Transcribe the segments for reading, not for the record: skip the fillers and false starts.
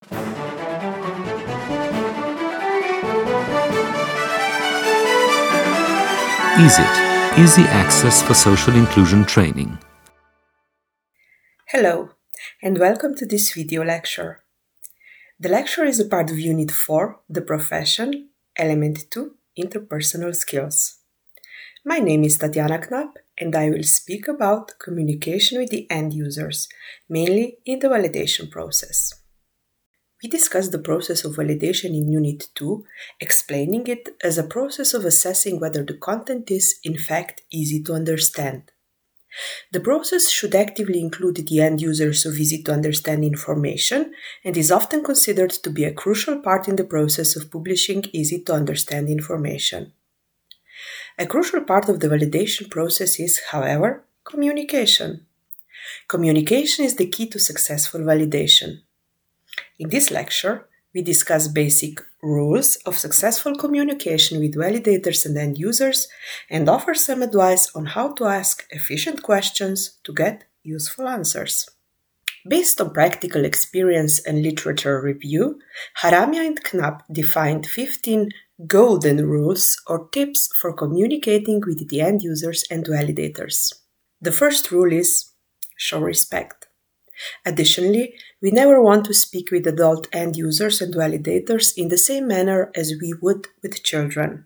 EASIT, Easy Access for Social Inclusion Training. Hello, and welcome to this video lecture. The lecture is a part of Unit 4, The Profession, Element 2, Interpersonal Skills. My name is Tatiana Knapp, and I will speak about communication with the end users, mainly in the validation process. We discussed the process of validation in Unit 2, explaining it as a process of assessing whether the content is, in fact, easy to understand. The process should actively include the end users of easy to understand information and is often considered to be a crucial part in the process of publishing easy to understand information. A crucial part of the validation process is, however, communication. Communication is the key to successful validation. In this lecture, we discuss basic rules of successful communication with validators and end users and offer some advice on how to ask efficient questions to get useful answers. Based on practical experience and literature review, Haramia and Knapp defined 15 golden rules or tips for communicating with the end users and validators. The first rule is show respect. Additionally, we never want to speak with adult end users and validators in the same manner as we would with children.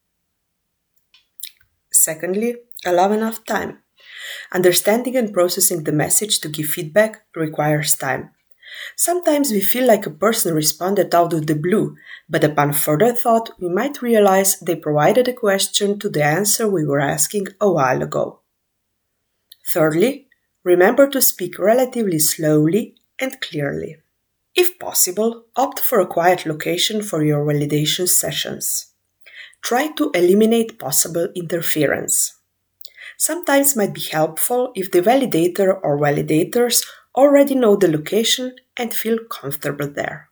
Secondly, allow enough time. Understanding and processing the message to give feedback requires time. Sometimes we feel like a person responded out of the blue, but upon further thought, we might realize they provided a question to the answer we were asking a while ago. Thirdly, remember to speak relatively slowly and clearly. If possible, opt for a quiet location for your validation sessions. Try to eliminate possible interference. Sometimes might be helpful if the validator or validators already know the location and feel comfortable there.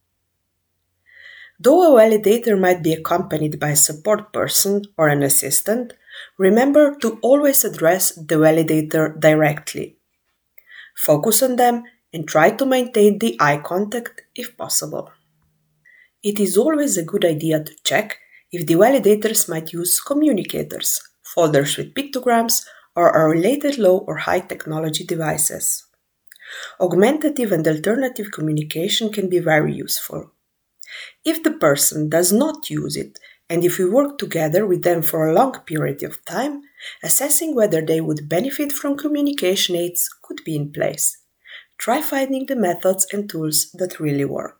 Though a validator might be accompanied by a support person or an assistant, remember to always address the validator directly. Focus on them and try to maintain the eye contact if possible. It is always a good idea to check if the validators might use communicators, folders with pictograms, or a related low or high technology devices. Augmentative and alternative communication can be very useful. If the person does not use it, and if we work together with them for a long period of time, assessing whether they would benefit from communication aids could be in place. Try finding the methods and tools that really work.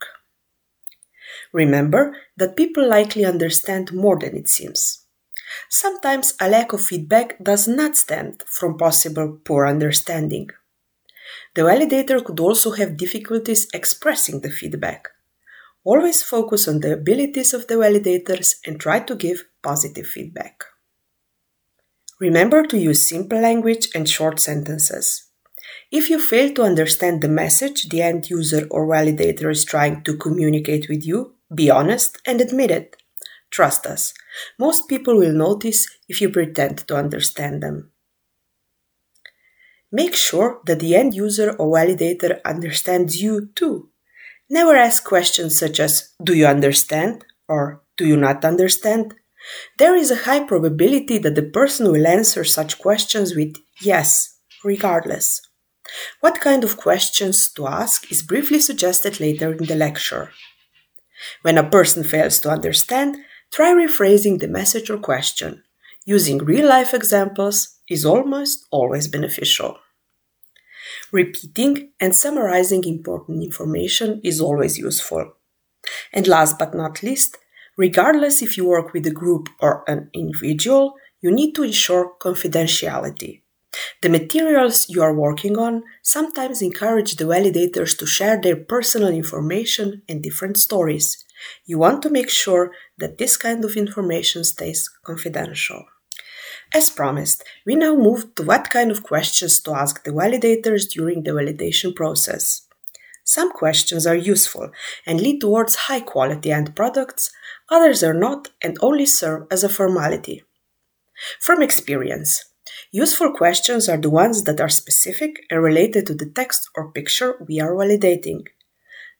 Remember that people likely understand more than it seems. Sometimes a lack of feedback does not stem from possible poor understanding. The validator could also have difficulties expressing the feedback. Always focus on the abilities of the validators and try to give positive feedback. Remember to use simple language and short sentences. If you fail to understand the message the end user or validator is trying to communicate with you, be honest and admit it. Trust us, most people will notice if you pretend to understand them. Make sure that the end user or validator understands you too. Never ask questions such as, "Do you understand?" or "Do you not understand?" There is a high probability that the person will answer such questions with "yes," regardless. What kind of questions to ask is briefly suggested later in the lecture. When a person fails to understand, try rephrasing the message or question. Using real-life examples is almost always beneficial. Repeating and summarizing important information is always useful. And last but not least, regardless if you work with a group or an individual, you need to ensure confidentiality. The materials you are working on sometimes encourage the validators to share their personal information and different stories. You want to make sure that this kind of information stays confidential. As promised, we now move to what kind of questions to ask the validators during the validation process. Some questions are useful and lead towards high-quality end products, others are not and only serve as a formality. From experience, useful questions are the ones that are specific and related to the text or picture we are validating.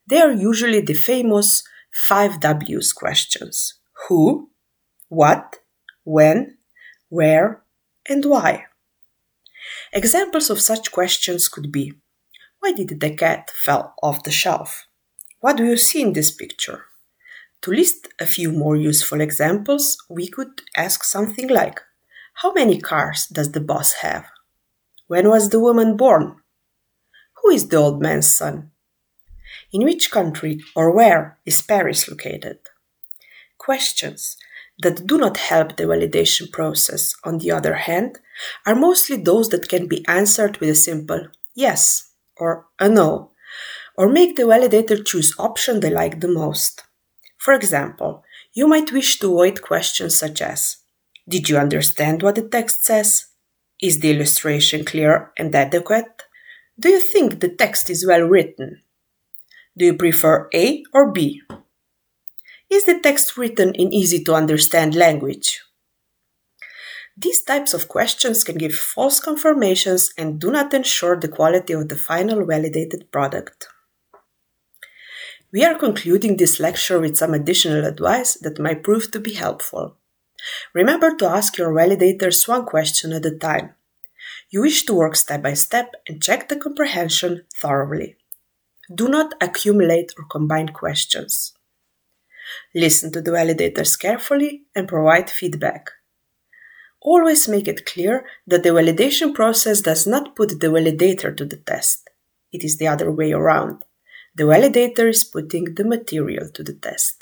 They are usually the famous 5 W's questions: who, what, when, where, and why. Examples of such questions could be: why did the cat fall off the shelf? What do you see in this picture? To list a few more useful examples, we could ask something like: how many cars does the boss have? When was the woman born? Who is the old man's son? In which country or where is Paris located? Questions that do not help the validation process, on the other hand, are mostly those that can be answered with a simple yes or a no, or make the validator choose option they like the most. For example, you might wish to avoid questions such as: did you understand what the text says? Is the illustration clear and adequate? Do you think the text is well written? Do you prefer A or B? Is the text written in easy to understand language? These types of questions can give false confirmations and do not ensure the quality of the final validated product. We are concluding this lecture with some additional advice that might prove to be helpful. Remember to ask your validators one question at a time. You wish to work step by step and check the comprehension thoroughly. Do not accumulate or combine questions. Listen to the validators carefully and provide feedback. Always make it clear that the validation process does not put the validator to the test. It is the other way around. The validator is putting the material to the test.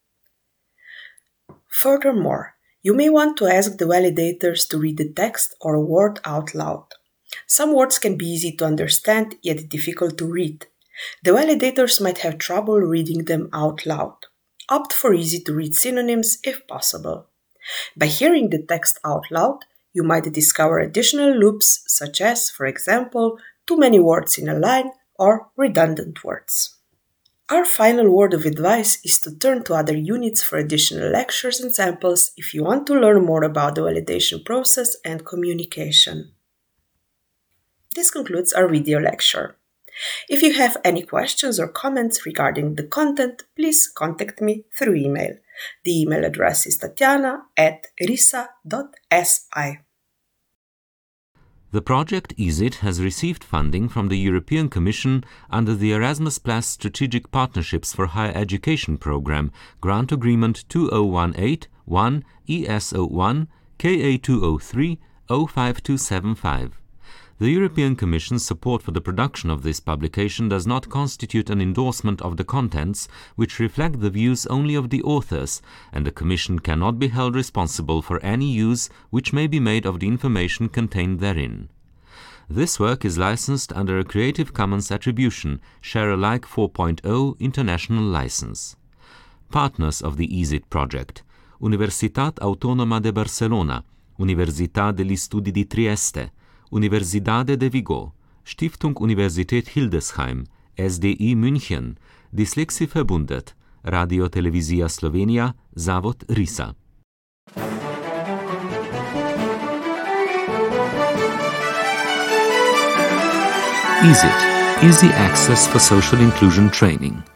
Furthermore, you may want to ask the validators to read the text or a word out loud. Some words can be easy to understand yet difficult to read. The validators might have trouble reading them out loud. Opt for easy to read synonyms if possible. By hearing the text out loud, you might discover additional loops such as, for example, too many words in a line or redundant words. Our final word of advice is to turn to other units for additional lectures and samples if you want to learn more about the validation process and communication. This concludes our video lecture. If you have any questions or comments regarding the content, please contact me through email. The email address is tatiana@risa.si. The project EASIT has received funding from the European Commission under the Erasmus Plus Strategic Partnerships for Higher Education Programme, Grant Agreement 2018-1 ES01 KA203 05275. The European Commission's support for the production of this publication does not constitute an endorsement of the contents, which reflect the views only of the authors, and the Commission cannot be held responsible for any use which may be made of the information contained therein. This work is licensed under a Creative Commons Attribution, Share Alike 4.0 International License. Partners of the EASIT project: Universitat Autónoma de Barcelona, Università degli Studi di Trieste, Universidade de Vigo, Stiftung Universität Hildesheim, SDI München, Dyslexie-Verbundet, Radio Televizija Slovenija, Zavod RISA. EASIT, Easy Access for Social Inclusion Training.